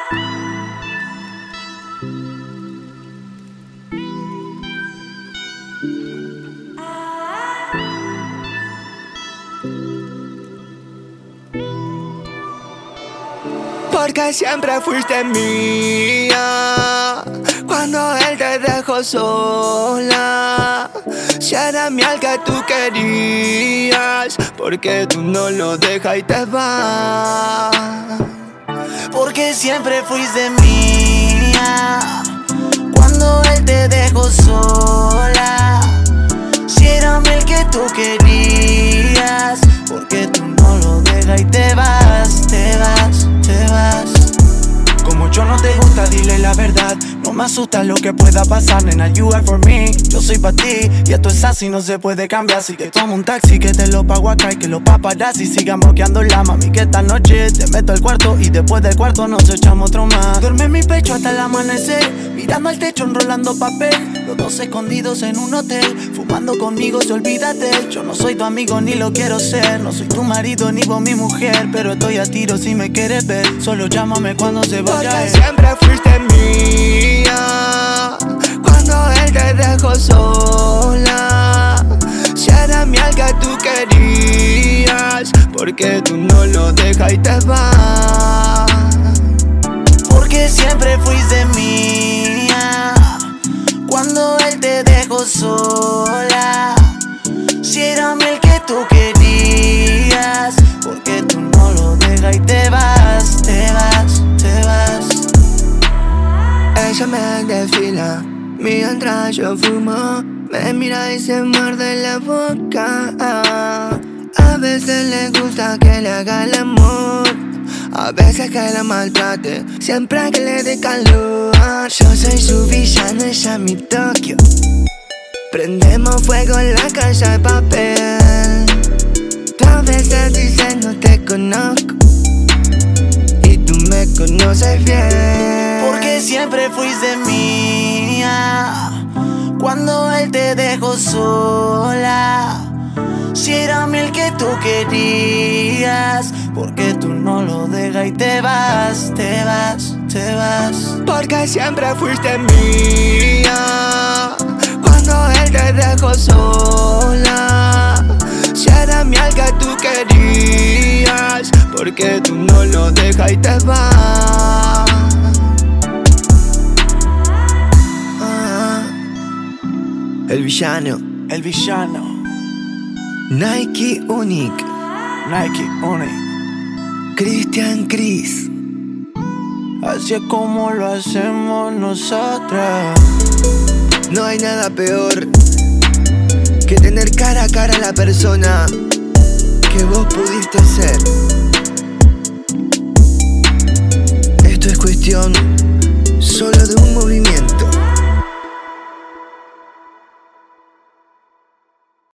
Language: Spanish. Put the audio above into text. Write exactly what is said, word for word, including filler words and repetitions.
Porque siempre fuiste mía cuando él te dejó sola. Si era miel que tú querías, porque tú no lo dejas y te vas. Porque siempre fuiste mía cuando él te dejó sola. Si era miel que tú querías, porque tú no lo dejas y te vas, te vas, te vas. Como yo no te gusta, dile la verdad. No me asusta lo que pueda pasar, nena, you are for me. Yo soy pa' ti, y esto es así, no se puede cambiar. Así que toma un taxi, que te lo pago acá y que los paparazzi sigan bloqueando la mami. Que esta noche te meto al cuarto y después del cuarto nos echamos otro más. Duerme en mi pecho hasta el amanecer, mirando al techo, enrolando papel. Los dos escondidos en un hotel, fumando conmigo, se olvídate. Yo no soy tu amigo ni lo quiero ser, no soy tu marido ni vos mi mujer, pero estoy a tiro si me quieres ver. Solo llámame cuando se vaya. Porque siempre fuiste mía cuando él te dejó sola. Si era miel que tú querías, porque tú no lo dejas y te vas. Porque siempre fuiste mía cuando él te dejó sola. Si era miel que tú querías, porque tú no lo dejas y te vas, te vas, te vas. Ella me desfila mientras yo fumo, me mira y se muerde la boca. A veces le gusta que le haga el amor, a veces que la maltrate, siempre que le dé calor. Yo soy su villano, ella mi Tokio. Prendemos fuego en la casa de papel. Tú a veces dices no te conozco, y tú me conoces bien. Porque siempre fuiste mía cuando él te dejó sola. Si era miel que tú querías, porque tú no lo dejas y te vas, te vas, te vas. Porque siempre fuiste mía cuando él te dejó sola. Si era miel que tú querías, porque tú no lo dejas y te vas. El villano, El villano, Nike Unique, Nike Unique, Christian Chris. así es como lo hacemos nosotros. No hay nada peor que tener cara a cara a la persona que vos pudiste ser. Esto es cuestión